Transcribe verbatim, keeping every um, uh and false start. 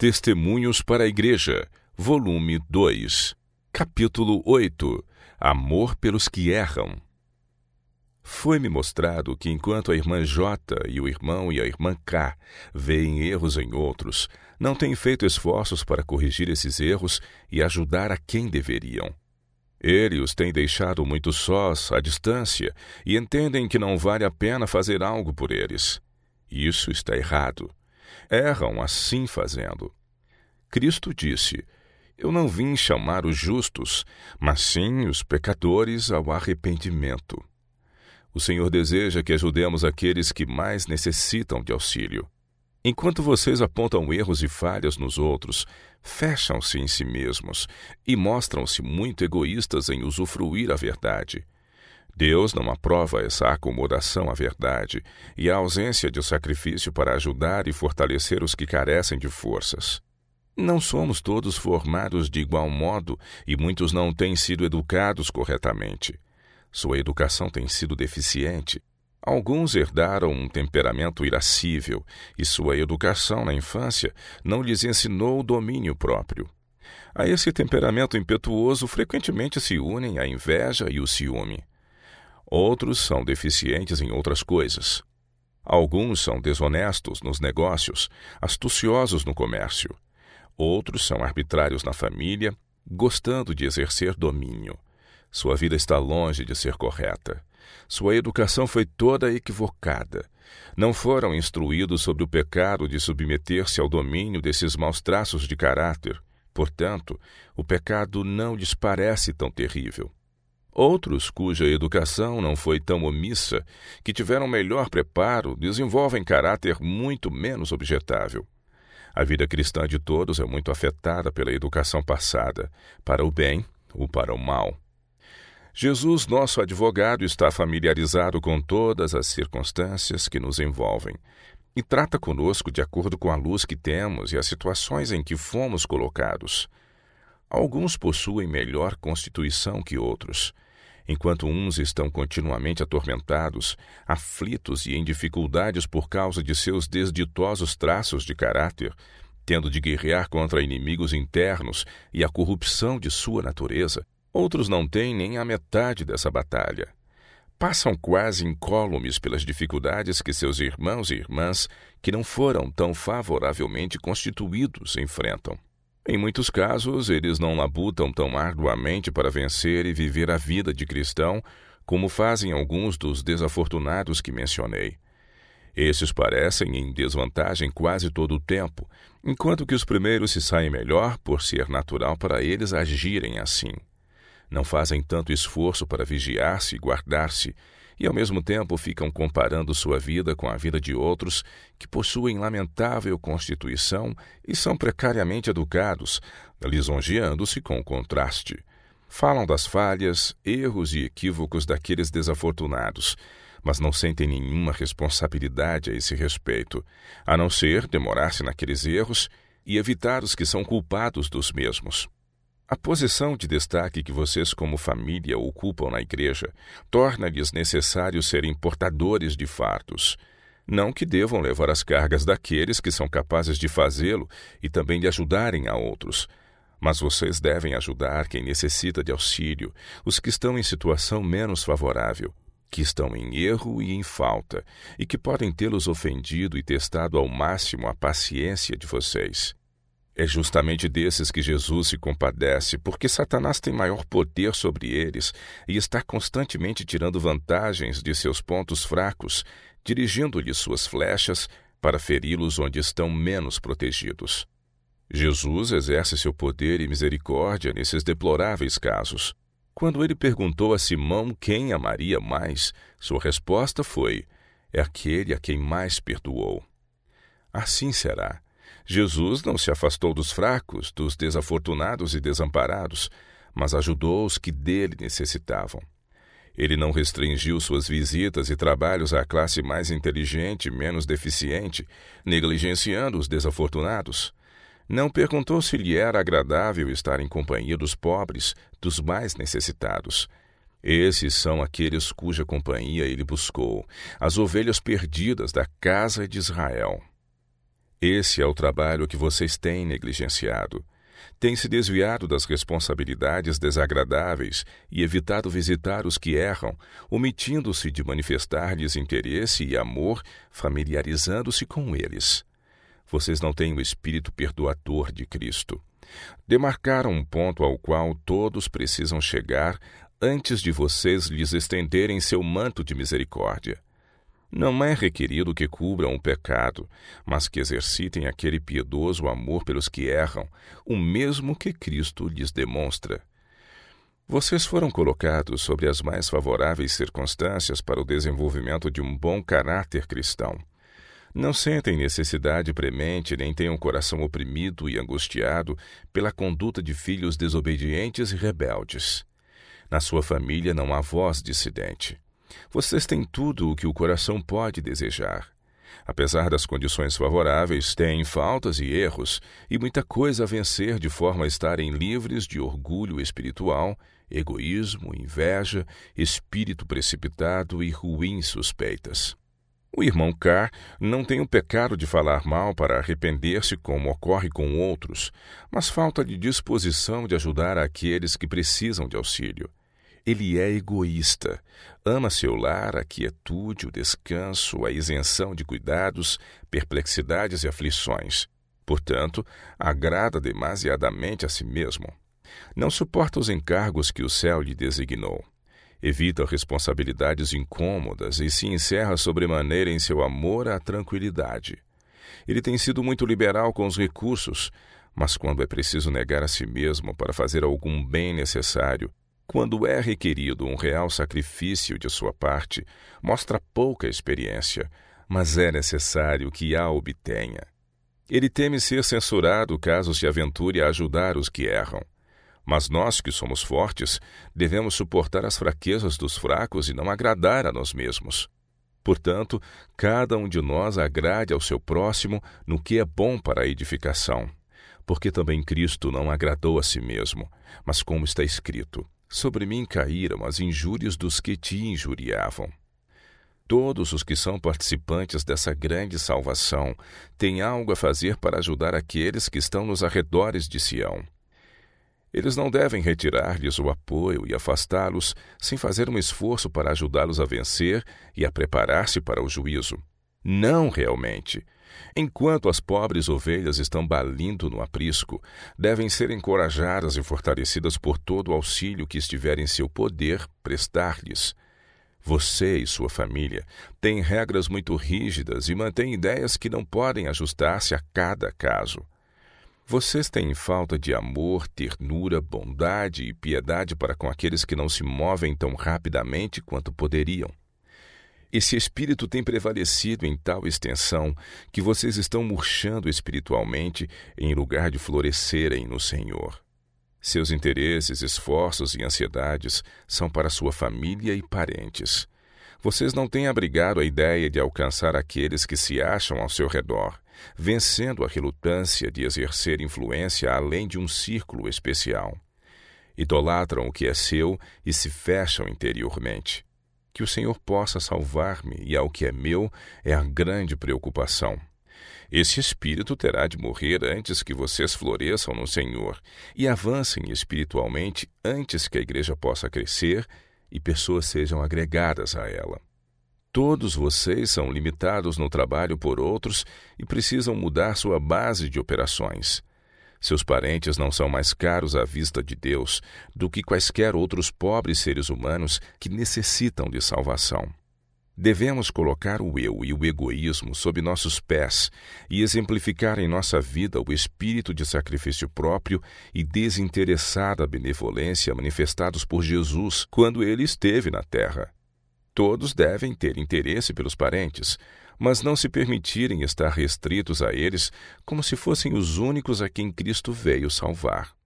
Testemunhos para a Igreja, volume dois, capítulo oito. Amor pelos que erram. Foi-me mostrado que enquanto a irmã J e o irmão e a irmã K veem erros em outros, não têm feito esforços para corrigir esses erros e ajudar a quem deveriam. Ele os tem deixado muito sós, à distância, e entendem que não vale a pena fazer algo por eles. Isso está errado. Erram assim fazendo. Cristo disse: Eu não vim chamar os justos, mas sim os pecadores ao arrependimento. O Senhor deseja que ajudemos aqueles que mais necessitam de auxílio. Enquanto vocês apontam erros e falhas nos outros, fecham-se em si mesmos e mostram-se muito egoístas em usufruir a verdade. Deus não aprova essa acomodação à verdade e a ausência de sacrifício para ajudar e fortalecer os que carecem de forças. Não somos todos formados de igual modo e muitos não têm sido educados corretamente. Sua educação tem sido deficiente. Alguns herdaram um temperamento irascível e sua educação na infância não lhes ensinou o domínio próprio. A esse temperamento impetuoso frequentemente se unem a inveja e o ciúme. Outros são deficientes em outras coisas. Alguns são desonestos nos negócios, astuciosos no comércio. Outros são arbitrários na família, gostando de exercer domínio. Sua vida está longe de ser correta. Sua educação foi toda equivocada. Não foram instruídos sobre o pecado de submeter-se ao domínio desses maus traços de caráter. Portanto, o pecado não lhes parece tão terrível. Outros, cuja educação não foi tão omissa, que tiveram melhor preparo, desenvolvem caráter muito menos objetável. A vida cristã de todos é muito afetada pela educação passada, para o bem ou para o mal. Jesus, nosso advogado, está familiarizado com todas as circunstâncias que nos envolvem e trata conosco de acordo com a luz que temos e as situações em que fomos colocados. Alguns possuem melhor constituição que outros. Enquanto uns estão continuamente atormentados, aflitos e em dificuldades por causa de seus desditosos traços de caráter, tendo de guerrear contra inimigos internos e a corrupção de sua natureza, outros não têm nem a metade dessa batalha. Passam quase incólumes pelas dificuldades que seus irmãos e irmãs, que não foram tão favoravelmente constituídos, enfrentam. Em muitos casos, eles não labutam tão arduamente para vencer e viver a vida de cristão, como fazem alguns dos desafortunados que mencionei. Esses parecem em desvantagem quase todo o tempo, enquanto que os primeiros se saem melhor por ser natural para eles agirem assim. Não fazem tanto esforço para vigiar-se e guardar-se, e ao mesmo tempo ficam comparando sua vida com a vida de outros que possuem lamentável constituição e são precariamente educados, lisonjeando-se com o contraste. Falam das falhas, erros e equívocos daqueles desafortunados, mas não sentem nenhuma responsabilidade a esse respeito, a não ser demorar-se naqueles erros e evitar os que são culpados dos mesmos. A posição de destaque que vocês como família ocupam na igreja torna-lhes necessário serem portadores de fardos. Não que devam levar as cargas daqueles que são capazes de fazê-lo e também de ajudarem a outros. Mas vocês devem ajudar quem necessita de auxílio, os que estão em situação menos favorável, que estão em erro e em falta, e que podem tê-los ofendido e testado ao máximo a paciência de vocês. É justamente desses que Jesus se compadece, porque Satanás tem maior poder sobre eles e está constantemente tirando vantagens de seus pontos fracos, dirigindo-lhes suas flechas para feri-los onde estão menos protegidos. Jesus exerce seu poder e misericórdia nesses deploráveis casos. Quando ele perguntou a Simão quem amaria mais, sua resposta foi: é aquele a quem mais perdoou. Assim será. Jesus não se afastou dos fracos, dos desafortunados e desamparados, mas ajudou os que dele necessitavam. Ele não restringiu suas visitas e trabalhos à classe mais inteligente e menos deficiente, negligenciando os desafortunados. Não perguntou se lhe era agradável estar em companhia dos pobres, dos mais necessitados. Esses são aqueles cuja companhia ele buscou, as ovelhas perdidas da casa de Israel. Esse é o trabalho que vocês têm negligenciado. Têm se desviado das responsabilidades desagradáveis e evitado visitar os que erram, omitindo-se de manifestar-lhes interesse e amor, familiarizando-se com eles. Vocês não têm o espírito perdoador de Cristo. Demarcaram um ponto ao qual todos precisam chegar antes de vocês lhes estenderem seu manto de misericórdia. Não é requerido que cubram o pecado, mas que exercitem aquele piedoso amor pelos que erram, o mesmo que Cristo lhes demonstra. Vocês foram colocados sobre as mais favoráveis circunstâncias para o desenvolvimento de um bom caráter cristão. Não sentem necessidade premente, nem têm um coração oprimido e angustiado pela conduta de filhos desobedientes e rebeldes. Na sua família não há voz dissidente. Vocês têm tudo o que o coração pode desejar. Apesar das condições favoráveis, têm faltas e erros, e muita coisa a vencer de forma a estarem livres de orgulho espiritual, egoísmo, inveja, espírito precipitado e ruins suspeitas. O irmão Carr não tem o pecado de falar mal para arrepender-se como ocorre com outros, mas falta de disposição de ajudar aqueles que precisam de auxílio. Ele é egoísta, ama seu lar, a quietude, o descanso, a isenção de cuidados, perplexidades e aflições. Portanto, agrada demasiadamente a si mesmo. Não suporta os encargos que o céu lhe designou. Evita responsabilidades incômodas e se encerra sobremaneira em seu amor à tranquilidade. Ele tem sido muito liberal com os recursos, mas quando é preciso negar a si mesmo para fazer algum bem necessário, quando é requerido um real sacrifício de sua parte, mostra pouca experiência, mas é necessário que a obtenha. Ele teme ser censurado caso se aventure a ajudar os que erram. Mas nós, que somos fortes, devemos suportar as fraquezas dos fracos e não agradar a nós mesmos. Portanto, cada um de nós agrade ao seu próximo no que é bom para a edificação. Porque também Cristo não agradou a si mesmo, mas como está escrito: sobre mim caíram as injúrias dos que te injuriavam. Todos os que são participantes dessa grande salvação têm algo a fazer para ajudar aqueles que estão nos arredores de Sião. Eles não devem retirar-lhes o apoio e afastá-los sem fazer um esforço para ajudá-los a vencer e a preparar-se para o juízo. Não realmente. Enquanto as pobres ovelhas estão balindo no aprisco, devem ser encorajadas e fortalecidas por todo o auxílio que estiver em seu poder prestar-lhes. Você e sua família têm regras muito rígidas e mantêm ideias que não podem ajustar-se a cada caso. Vocês têm falta de amor, ternura, bondade e piedade para com aqueles que não se movem tão rapidamente quanto poderiam. Esse espírito tem prevalecido em tal extensão que vocês estão murchando espiritualmente em lugar de florescerem no Senhor. Seus interesses, esforços e ansiedades são para sua família e parentes. Vocês não têm abrigado a ideia de alcançar aqueles que se acham ao seu redor, vencendo a relutância de exercer influência além de um círculo especial. Idolatram o que é seu e se fecham interiormente. Que o Senhor possa salvar-me e ao que é meu é a grande preocupação. Esse espírito terá de morrer antes que vocês floresçam no Senhor e avancem espiritualmente antes que a igreja possa crescer e pessoas sejam agregadas a ela. Todos vocês são limitados no trabalho por outros e precisam mudar sua base de operações. Seus parentes não são mais caros à vista de Deus do que quaisquer outros pobres seres humanos que necessitam de salvação. Devemos colocar o eu e o egoísmo sob nossos pés e exemplificar em nossa vida o espírito de sacrifício próprio e desinteressada benevolência manifestados por Jesus quando ele esteve na terra. Todos devem ter interesse pelos parentes, mas não se permitirem estar restritos a eles como se fossem os únicos a quem Cristo veio salvar.